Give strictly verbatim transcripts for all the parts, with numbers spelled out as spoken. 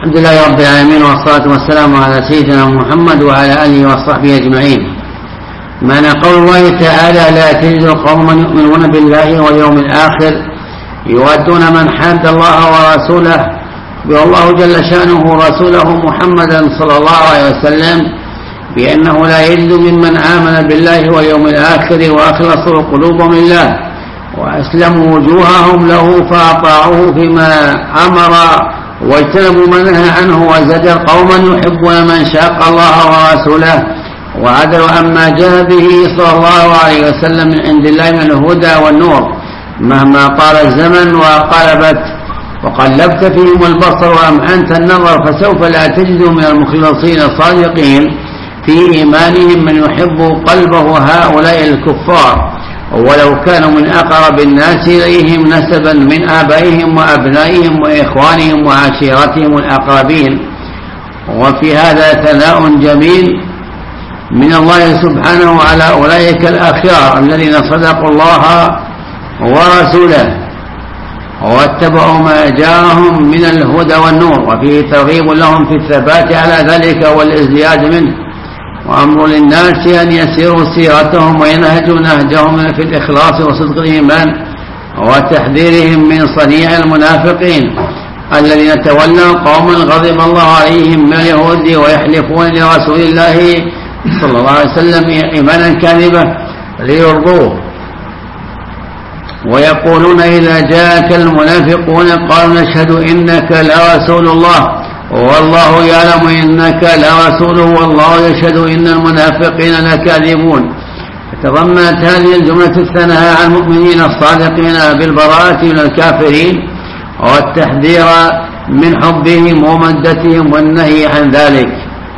الحمد لله رب العالمين، والصلاة والسلام على سيدنا محمد وعلى آله وصحبه أجمعين. معنى قول الله تعالى: لا تجد قوما يؤمنون بالله واليوم الآخر يودون من حاد الله ورسوله، والله جل شأنه رسوله محمدا صلى الله عليه وسلم بأنه لا يجد ممن آمن بالله واليوم الآخر وأخلصوا قلوبهم لله وأسلموا وجوههم له فأطاعوه فيما أمر واجتنبوا ما نهى عنه وزجر، قوما يحبون من شاق الله ورسوله وعدلوا عما جاء به صلى الله عليه وسلم من عند الله من الهدى والنور مهما طال الزمن وقلبت وقلبت فيهم البصر وأمعنت النظر، فسوف لا تجد من المخلصين الصادقين في إيمانهم من يحب قلبه هؤلاء الكفار ولو كانوا من أقرب الناس إليهم نسبا من آبائهم وأبنائهم وإخوانهم وعشيرتهم الأقربين. وفي هذا ثناء جميل من الله سبحانه على أولئك الأخيار الذين صدقوا الله ورسوله واتبعوا ما جاءهم من الهدى والنور، وفيه ترغيب لهم في الثبات على ذلك والازدياد منه، وأمر للناس أن يسيروا سيرتهم وينهجوا نهجهم في الإخلاص وصدق الإيمان، وتحذيرهم من صنيع المنافقين الذين تولوا قوما غضب الله عليهم من اليهود ويحلفون لرسول الله صلى الله عليه وسلم إيمانا كاذبا ليرضوه، ويقولون إذا جاءك المنافقون قالوا نشهد إنك لرسول الله والله يعلم إنك لرسوله والله يشهد إن المنافقين لكاذبون. فتضمنت هذه الجملة الثناء على المؤمنين الصادقين بالبراءة من الكافرين والتحذير من حبهم ومودتهم والنهي عن ذلك.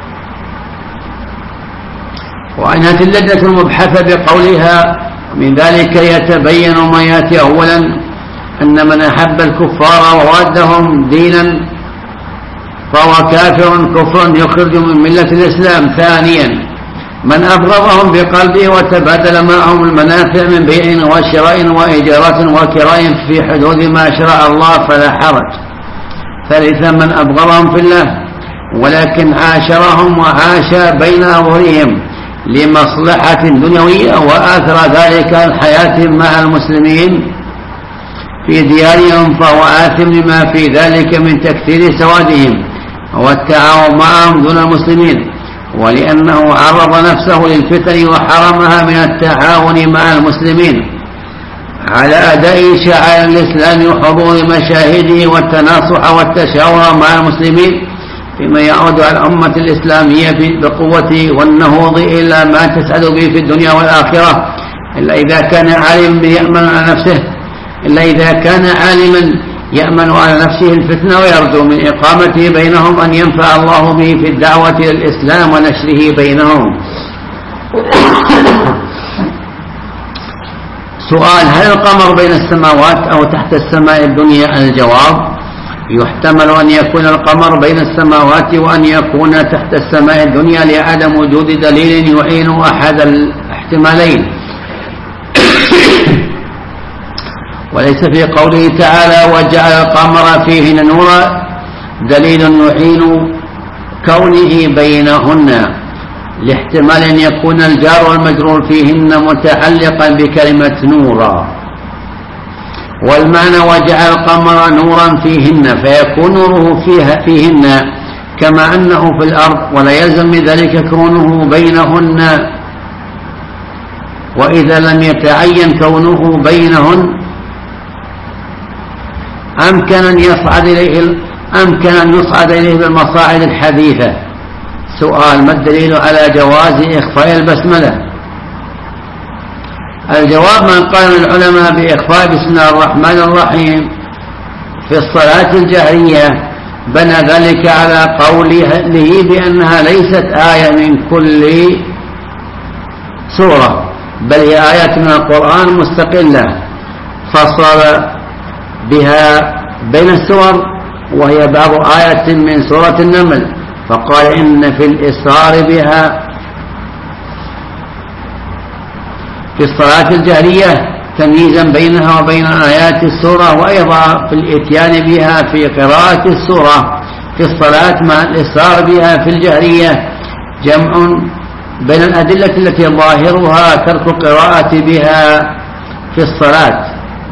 وأنهت اللجنة المبحثة بقولها: من ذلك يتبين ما يأتي أولا أن من أحب الكفار ووادهم دينا فهو كافر كفرا يخرج من ملة الإسلام. ثانيا من أبغضهم بقلبه وتبادل معهم المنافع من بيع وشراء وإجارة وكراء في حدود ما شرع الله فلا حرج. ثالثا من أبغضهم في الله ولكن عاشرهم وعاش بين أظهرهم لمصلحة دنيوية وآثر ذلك الحياة مع المسلمين في ديارهم فهو آثم لما في ذلك من تكثير سوادهم والتعاون معهم دون المسلمين، ولأنه عرض نفسه للفتن وحرمها من التعاون مع المسلمين على أداء شعائر الإسلام وحضور مشاهده والتناصح والتشاور مع المسلمين فيما يعود على الأمة الإسلامية بقوة والنهوض إلى ما تسعد به في الدنيا والآخرة، إلا إذا كان عالما يأمن على نفسه إلا إذا كان عالما يأمن على نفسه الفتنة ويرجو من إقامته بينهم أن ينفع الله به في الدعوة إلى الإسلام ونشره بينهم. سؤال: هل القمر بين السماوات أو تحت السماء الدنيا؟ الجواب: يحتمل أن يكون القمر بين السماوات وأن يكون تحت السماء الدنيا لعدم وجود دليل يعين أحد الاحتمالين، وليس في قوله تعالى وجعل القمر فيهن نورا دليل يعين كونه بينهن، لاحتمال أن يكون الجار والمجرور فيهن متعلقا بكلمة نورا، والمعنى وجعل القمر نورا فيهن فيكون نوره فيها فيهن كما أنه في الأرض، ولا يلزم من ذلك كونه بينهن، وإذا لم يتعين كونه بينهن أمكن أن يصعد إليه أمكن أن يصعد إليه بالمصاعد الحديثة. سؤال: ما الدليل على جواز إخفاء البسملة؟ الجواب: من قال العلماء بإخفاء بسم الله الرحمن الرحيم في الصلاة الجهرية بنى ذلك على قوله بأنها ليست آية من كل سورة بل هي آية من القرآن مستقلة فصل بها بين السور، وهي بعض آية من سورة النمل، فقال إن في الإسرار بها في الصلاة الجهرية تمييزا بينها وبين آيات السورة، وأيضا في الإتيان بها في قراءة السورة في الصلاة مع الإصرار بها في الجهرية، جمع بين الأدلة التي ظاهرها ترك القراءة بها في الصلاة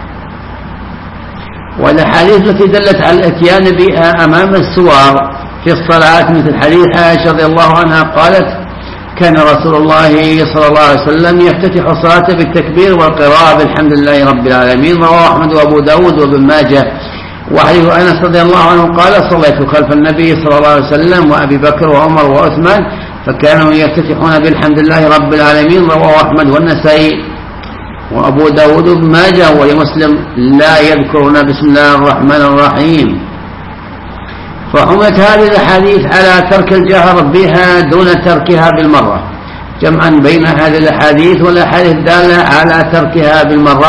والأحاديث التي دلت على الاتيان بها أمام السور في الصلاة، مثل حديث عائشة رضي الله عنها قالت: كان رسول الله صلى الله عليه وسلم يفتتح الصلاة بالتكبير والقراءة بالحمد لله رب العالمين، رواه أحمد وأبو داود وابن ماجه. وحديث أنس رضي الله عنه قال: صليت خلف النبي صلى الله عليه وسلم وأبي بكر وعمر وعثمان فكانوا يفتتحون بالحمد لله رب العالمين، رواه أحمد والنسائي وأبو داود وابن ماجه. ولمسلم: لا يذكرون بسم الله الرحمن الرحيم. فحملت هذه الأحاديث على ترك الجهر بها دون تركها بالمرة، جمعا بين هذه الأحاديث والأحاديث الدالة على تركها بالمرة.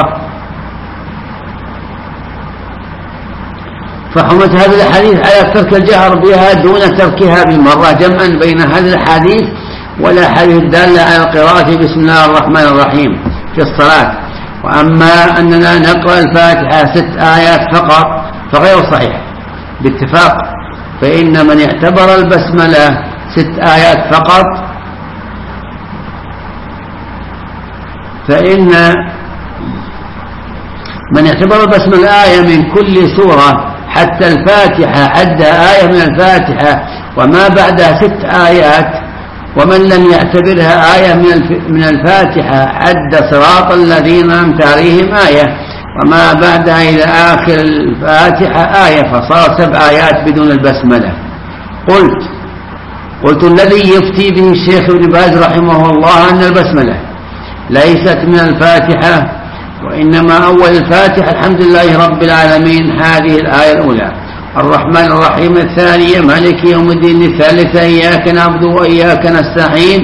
فحملت هذه الأحاديث على ترك الجهر بها دون تركها بالمرة، جمعا بين هذه الأحاديث والأحاديث الدالة على القراءة بسم الله الرحمن الرحيم في الصلاة. وأما أننا نقرأ الفاتحة ست آيات فقط فغير صحيح باتفاق، فإن من اعتبر البسملة ست آيات فقط فإن من اعتبر البسملة آية من كل سورة حتى الفاتحة حد آية من الفاتحة وما بعدها ست آيات، ومن لم يعتبرها آية من الفاتحة حد صراط الذين أنعمت عليهم آية، وما بعدها إلى آخر الفاتحة آية، فصار سبع آيات بدون البسملة. قلت قلت الذي يفتي به الشيخ ابن باز رحمه الله أن البسملة ليست من الفاتحة، وإنما أول الفاتحة الحمد لله رب العالمين، هذه الآية الأولى، الرحمن الرحيم الثانية، مالك يوم الدين الثالثة، إياك نعبد وإياك نستعين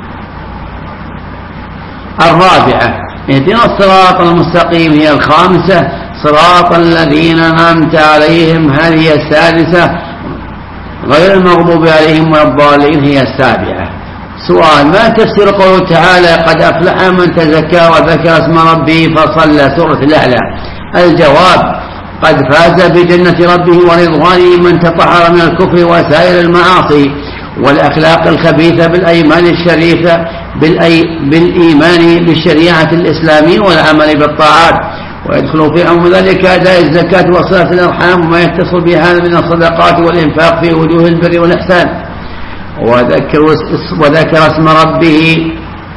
الرابعة، اهدنا الصراط المستقيم هي الخامسة، صراط الذين أنعمت عليهم هذه السادسة، غير المغضوب عليهم ولا الضالين هي السابعة. سؤال: ما تفسير قوله تعالى قد أفلح من تزكى وذكر اسم ربه فصلى، سورة الأعلى؟ الجواب: قد فاز بجنة ربه ورضوانه من تطهر من الكفر وسائر المعاصي والأخلاق الخبيثة بالأيمان الشريفة بالأي بالإيمان بالشريعة الإسلامية والعمل بالطاعات، ويدخل في أمر ذلك أداء الزكاة وصلة الأرحام وما يتصل بها من الصدقات والإنفاق في وجوه البر والإحسان، وذكر, وذكر اسم ربه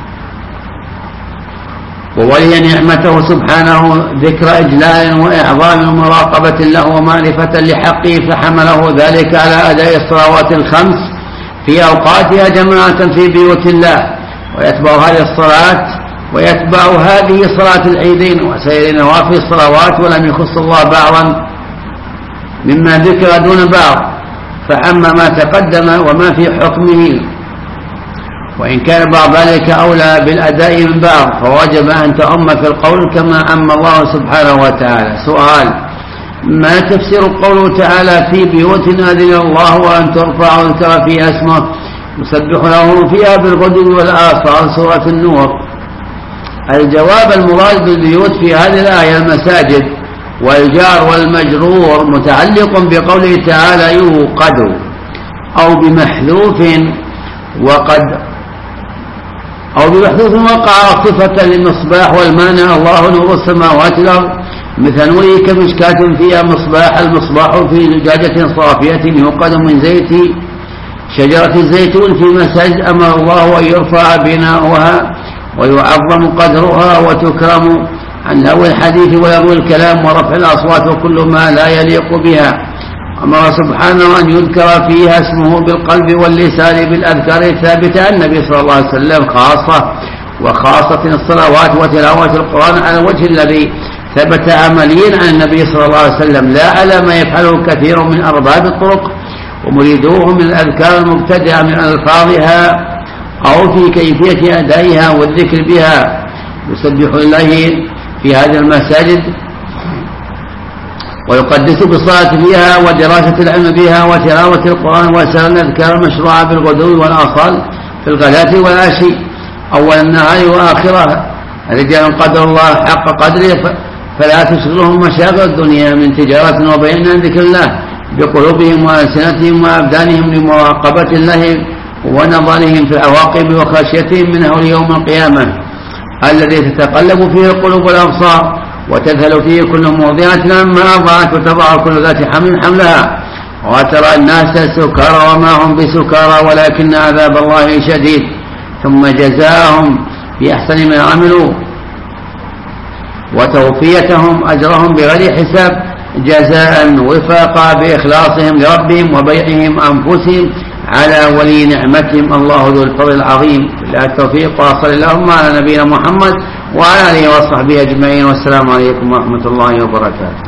وولي نعمته سبحانه ذكر إجلال وإعظام ومراقبة له ومعرفة لحقه، فحمله ذلك على أداء الصلوات الخمس في أوقاتها جماعة في بيوت الله، ويتبع هذه الصلاة ويتبع هذه صلاة العيدين وسائر نوافل الصلوات، ولم يخص الله بعضا مما ذكر دون بعض، فأما ما تقدم وما في حكمه، وإن كان بعض ذلك أولى بالأداء من بعض فوجب أن تؤم في القول كما أم الله سبحانه وتعالى. سؤال: ما تفسير قوله تعالى في بيوت أذن الله وأن ترفع ويذكر فيها اسمه يسبح له فيها بالغدو والآصال، سورة النور؟ الجواب: المراد بالبيوت في هذه الآية المساجد، والجار والمجرور متعلق بقوله تعالى يوقد أو بمحذوف وقد أو بمحذوف وقع صفة للمصباح، والمعنى الله نور السماوات والأرض مثل نوره كمشكاة فيها مصباح، المصباح في زجاجة صافية يوقد من زيت شجرة الزيتون في مساجد أمر الله أن يرفع بناؤها ويعظم قدرها وتكرم عن لغو الحديث ولغو الكلام ورفع الأصوات وكل ما لا يليق بها. أمر سبحانه أن يذكر فيها اسمه بالقلب واللسان بالأذكار الثابتة عن النبي صلى الله عليه وسلم خاصة، وخاصة الصلوات وتلاوة القرآن على الوجه الذي ثبت عمليا عن النبي صلى الله عليه وسلم، لا على ما يفعله كثير من أرباب الطرق ومريدوه من الأذكار المبتدعة من ألفاظها أو في كيفية أدائها والذكر بها. يسبح لله في هذه المساجد ويقدس بالصلاة فيها ودراسة العلم بها وتلاوة القرآن وسائر الأذكار المشروعة بالغدو والآصال في الغداة والعشي أول النهار وآخره. رجال قدر الله حق قدره فلا تشغلهم مشاغل الدنيا من تجارة وبيع عن ذكر الله، بقلوبهم وألسنتهم وأبدانهم لمراقبة الله ونظرهم في العواقب وخشيتهم منه يوم القيامة الذي تتقلب فيه القلوب والأبصار وتذهل فيه كل مرضعة عما أرضعت وتضع كل ذات حمل حملها وترى الناس سكارى وما هم بسكارى ولكن عذاب الله شديد ثم جزاهم بأحسن ما عملوا وتوفيتهم أجرهم بغير حساب جزاء وفاقا بإخلاصهم لربهم وبيعهم أنفسهم على ولي نعمتهم الله ذو الفضل العظيم. بالله التوفيق وصلى اللهم على نبينا محمد وعلى آله وصحبه أجمعين والسلام عليكم ورحمة الله وبركاته.